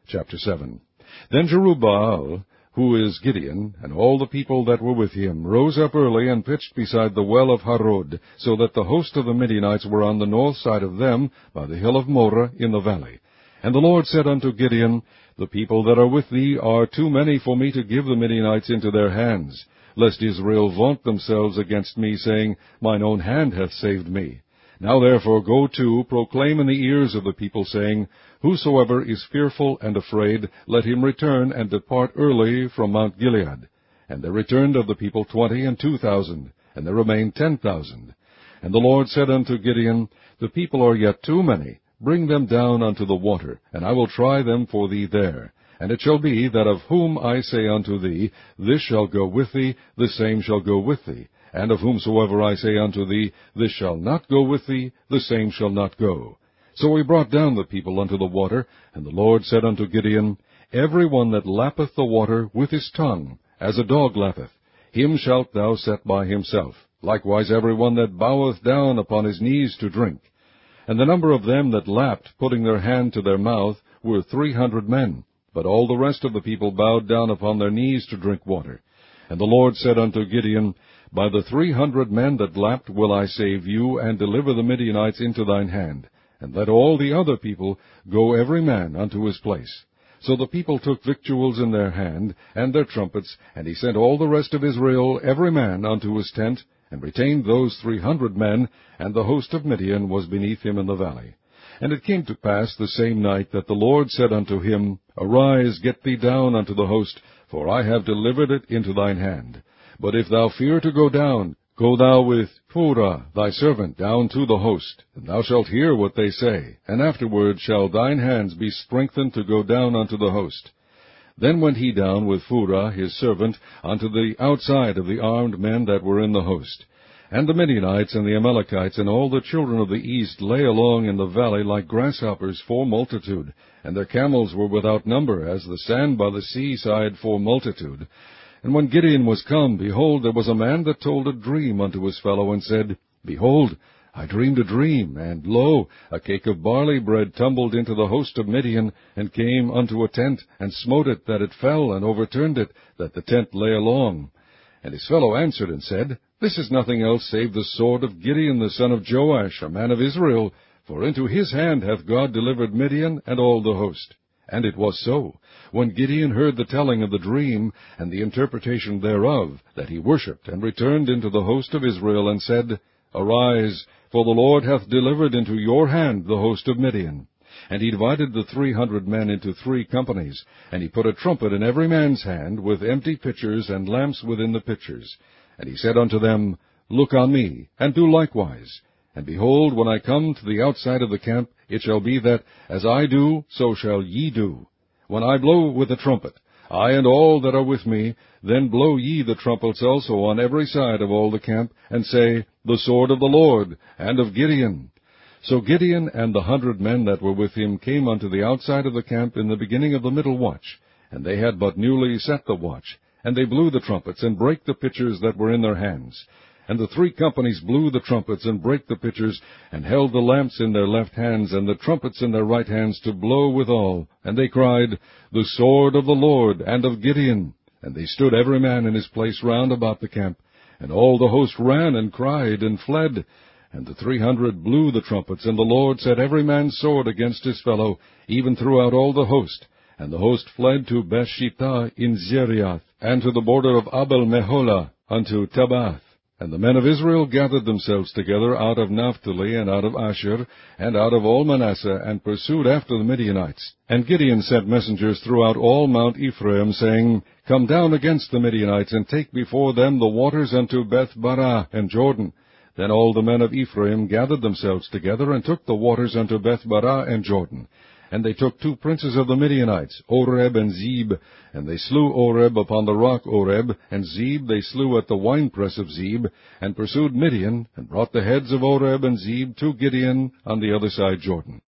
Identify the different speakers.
Speaker 1: Chapter 7. Then Jerubbaal, who is Gideon, and all the people that were with him, rose up early and pitched beside the well of Harod, so that the host of the Midianites were on the north side of them, by the hill of Moreh in the valley. And the Lord said unto Gideon, The people that are with thee are too many for me to give the Midianites into their hands, lest Israel vaunt themselves against me, saying, Mine own hand hath saved me. Now therefore go to, proclaim in the ears of the people, saying, Whosoever is fearful and afraid, let him return and depart early from Mount Gilead. And there returned of the people 22,000, and there remained 10,000. And the Lord said unto Gideon, The people are yet too many. Bring them down unto the water, and I will try them for thee there. And it shall be that of whom I say unto thee, This shall go with thee, the same shall go with thee. And of whomsoever I say unto thee, This shall not go with thee, the same shall not go. So he brought down the people unto the water, and the Lord said unto Gideon, Every one that lappeth the water with his tongue, as a dog lappeth, him shalt thou set by himself. Likewise every one that boweth down upon his knees to drink. And the number of them that lapped, putting their hand to their mouth, were 300 men. But all the rest of the people bowed down upon their knees to drink water. And the Lord said unto Gideon, By the 300 men that lapped will I save you, and deliver the Midianites into thine hand. And let all the other people go every man unto his place. So the people took victuals in their hand, and their trumpets, and he sent all the rest of Israel every man unto his tent, and retained those 300 men, and the host of Midian was beneath him in the valley. And it came to pass the same night that the Lord said unto him, Arise, get thee down unto the host, for I have delivered it into thine hand. But if thou fear to go down, go thou with Phurah thy servant down to the host, and thou shalt hear what they say, and afterward shall thine hands be strengthened to go down unto the host. Then went he down with Phurah his servant unto the outside of the armed men that were in the host. And the Midianites and the Amalekites and all the children of the east lay along in the valley like grasshoppers for multitude, and their camels were without number, as the sand by the seaside for multitude. And when Gideon was come, behold, there was a man that told a dream unto his fellow, and said, Behold, I dreamed a dream, and lo, a cake of barley bread tumbled into the host of Midian, and came unto a tent, and smote it, that it fell, and overturned it, that the tent lay along. And his fellow answered and said, This is nothing else save the sword of Gideon the son of Joash, a man of Israel, for into his hand hath God delivered Midian and all the host. And it was so, when Gideon heard the telling of the dream, and the interpretation thereof, that he worshipped, and returned into the host of Israel, and said, Arise, for the Lord hath delivered into your hand the host of Midian. And he divided the 300 men into 3 companies, and he put a trumpet in every man's hand, with empty pitchers and lamps within the pitchers. And he said unto them, Look on me, and do likewise. And behold, when I come to the outside of the camp, it shall be that, as I do, so shall ye do. When I blow with the trumpet, I and all that are with me, then blow ye the trumpets also on every side of all the camp, and say, The sword of the Lord, and of Gideon. So Gideon and the 100 men that were with him came unto the outside of the camp in the beginning of the middle watch, and they had but newly set the watch. And they blew the trumpets, and brake the pitchers that were in their hands. And the 3 companies blew the trumpets, and brake the pitchers, and held the lamps in their left hands, and the trumpets in their right hands, to blow withal. And they cried, The sword of the Lord, and of Gideon. And they stood every man in his place round about the camp. And all the host ran, and cried, and fled. And the 300 blew the trumpets, and the Lord set every man's sword against his fellow, even throughout all the host. And the host fled to Bethshittah in Zeriath, and to the border of Abel-Meholah, unto Tabbath. And the men of Israel gathered themselves together out of Naphtali, and out of Asher, and out of all Manasseh, and pursued after the Midianites. And Gideon sent messengers throughout all Mount Ephraim, saying, Come down against the Midianites, and take before them the waters unto Beth-barah and Jordan. Then all the men of Ephraim gathered themselves together, and took the waters unto Beth-barah and Jordan. And they took 2 princes of the Midianites, Oreb and Zeb, and they slew Oreb upon the rock Oreb, and Zeb they slew at the winepress of Zeb, and pursued Midian, and brought the heads of Oreb and Zeb to Gideon on the other side Jordan.